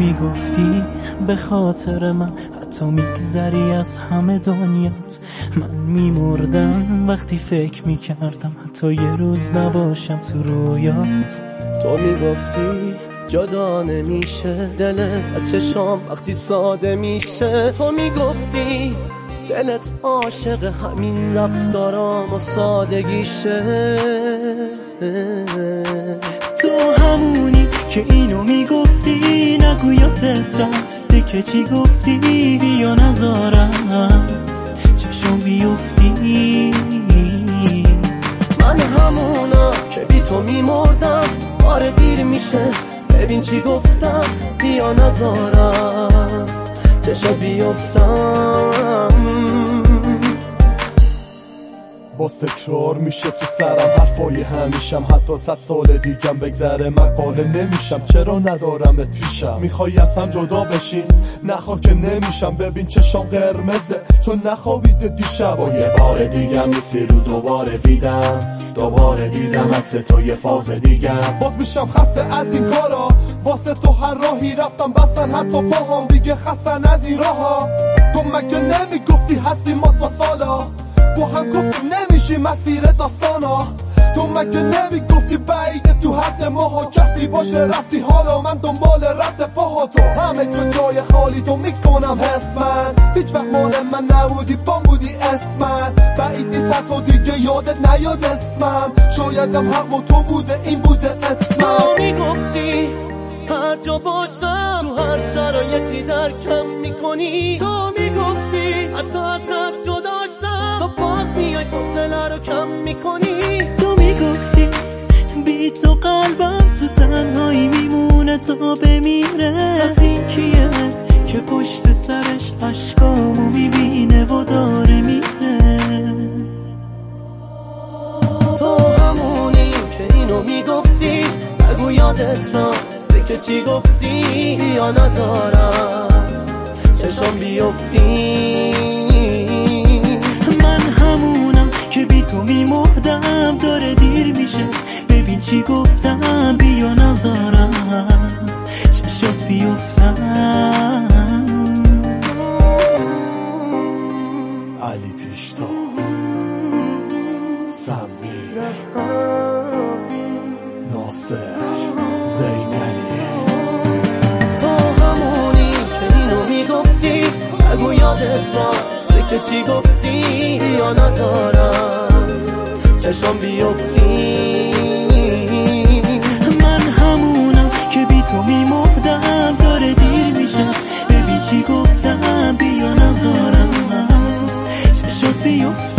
میگفتی به خاطر من حتی میگذری از همه دنیات. من میمردم وقتی فکر میکردم حتی یه روز نباشم تو رویات. تو میگفتی جدا نمیشه دلت از چشام وقتی ساده میشه. تو میگفتی دلت عاشق همین رفتارام و سادگیشه. تو همونی که اینو میگفتی نگو یادت رفته که چی گفتی بیا نذارم چشم بیفتی. من همونا که بی تو میمردم آره دیر میشه ببین چی گفتم بیا نذارم چشم بیفتم. باز تکرار میشه تو سرم حرفای همیشم حتی 100 سال دیگم بگذره مقاله نمیشم. چرا ندارمت پیشم میخوای از هم جدا بشین نخوا که نمیشم. ببین چشام قرمزه چون نخوابیده دیشب و یه بار دیگم نیستی رو دوباره دیدم عکس تو یه فاز دیگم. باز میشم خسته از این کارا واسه تو هر راهی رفتم بستن حتی پاهام دیگه خستن از این راها. تو مگه نمیگفتی هستی ما تا سالا با هم گفتیم نمیشی مسیر داستانا. تو مگه نمیگفتی بعیده تو حد ماها کسی باشه رفتی حالا من دنبال رد پاها. تو همه جای خالی تو میکنم حس من هیچ وقت مال من نبودی بام بودی اسمن. بعید نیست تو دیگه یادت نیاد اسمم شایدم حق و تو بوده این بوده اسمم. تو میگفتی هر جا باشم تو هر شرایطی درکم میکنی. تو میگفتی حتی ازت جدا شدم تو باز میای فاصله رو کم میکنی. تو میگفتی بی تو قلبم تو تنهایی میمونه تا بمیره. از این کیه که پشت سرش عشقامو میبینه و داره میره. تو همونی که اینو میگفتی نگو یادت رفته که چی گفتی یا نذارم چشم بیفتی. من همونم که بی تو میمردم داره دیر میشه ببین چی گفتم بیا نذارم چشم بیفتم. علی پیشتاز سمیر ناصر زینلی. تو همونی که اینو میگفتی نگو یادت رفته که چی گفتی یا نذارم چشم بیفتی. من همونم که بی تو میمردم داره دیر میشه ببین چی گفتم بیا نذارم چشم بیفتم.